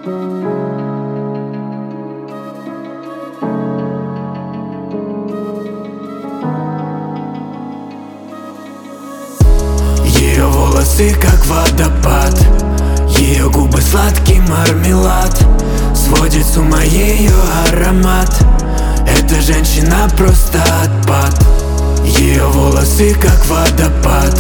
Ее волосы как водопад, ее губы сладкий мармелад, сводит с ума ее аромат. Эта женщина просто отпад. Ее волосы как водопад,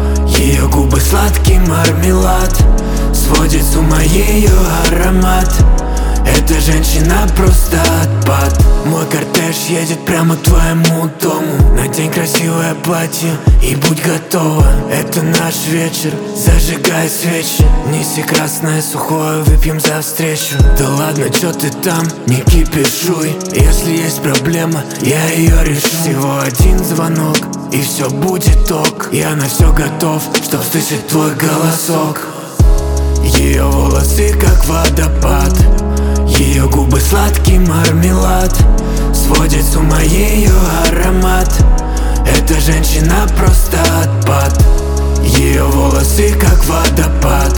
ее губы сладкий мармелад, сводит с ума ее аромат. Эта женщина просто отпад. Мой кортеж едет прямо к твоему дому. Надень красивое платье и будь готова. Это наш вечер, зажигай свечи. Неси красное сухое, выпьем за встречу. Да ладно, чё ты там, не кипишуй. Если есть проблема, я ее решу. Всего один звонок, и все будет ок. Я на все готов, чтоб слышать твой голосок. Ее волосы как водопад, ее губы сладкий мармелад, сводит с ума ее аромат. Эта женщина просто отпад. Ее волосы как водопад,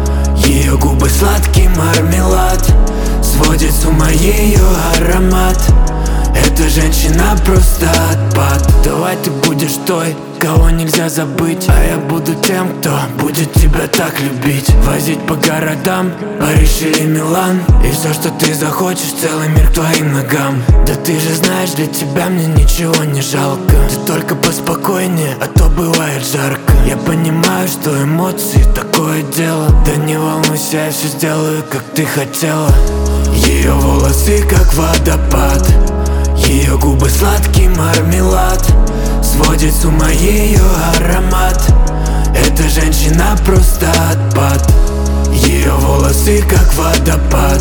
ее губы сладкий мармелад, сводит с ума ее аромат. Эта женщина просто отпад. Давай ты будешь той, кого нельзя забыть, а я буду тем, кто будет тебя так любить. Возить по городам, Париж или Милан, и все, что ты захочешь, целый мир к твоим ногам. Да ты же знаешь, для тебя мне ничего не жалко. Ты только поспокойнее, а то бывает жарко. Я понимаю, что эмоции такое дело. Да не волнуйся, я все сделаю, как ты хотела. Ее волосы как водопад, ее губы сладкий мармелад, сводит с ума ее аромат. Эта женщина просто отпад. Ее волосы как водопад,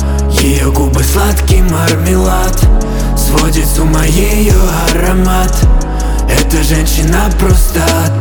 ее губы сладкий мармелад, сводит с ума ее аромат. Эта женщина просто отпад.